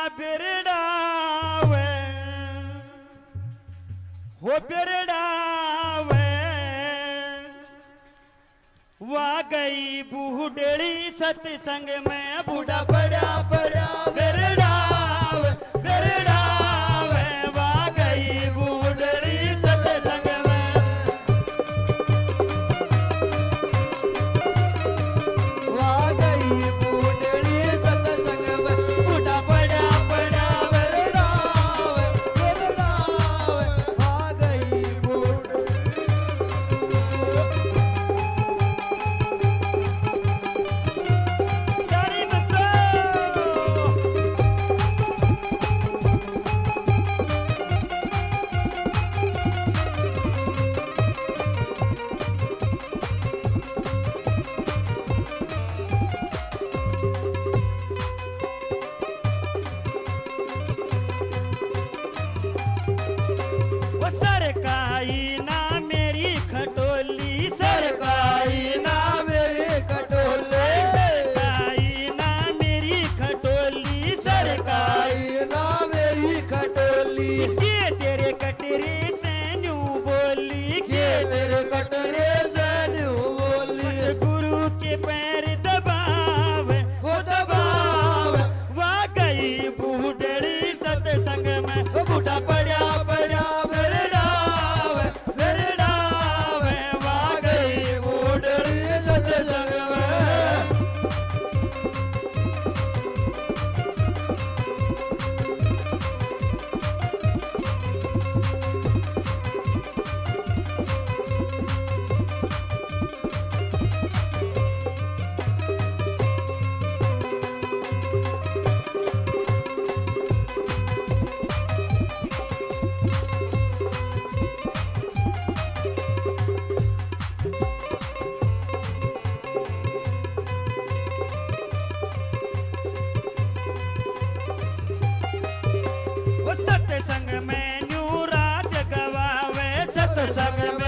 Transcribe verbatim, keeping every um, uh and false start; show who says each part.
Speaker 1: बिरडावे हो बिरडावे वा गई बूढ़ड़ी सत्संग में बूढ़ा बड़ा बड़ा बिरडावे बिरडावे वा गई बूढ़ड़ी सत्संग में
Speaker 2: वा गई बूढ़ड़ी सत्संग में बूढ़ा बड़ा बड़ा बिरडावे बिरडावे वा गई बूढ़ड़ी
Speaker 1: सरकाई ना मेरी खटोली सरकाई ना मेरी खटोली सरकाई ना मेरी खटोली
Speaker 2: सरकाई ना मेरी खटोली
Speaker 1: के तेरे कटरे से न्यू बोली
Speaker 2: के तेरे कटरे से न्यू बोली
Speaker 1: गुरु के पैर दबावे
Speaker 2: वो दबावे
Speaker 1: वा गई बूढ़ड़ी सत्संग में
Speaker 2: बूढ़ा पड़ा पड़ा बिरडावे बिरडावे वा गई बूढ़ड़ी सत्संग में
Speaker 1: वो सत्संग में न्यू राज गवावे सत्संग में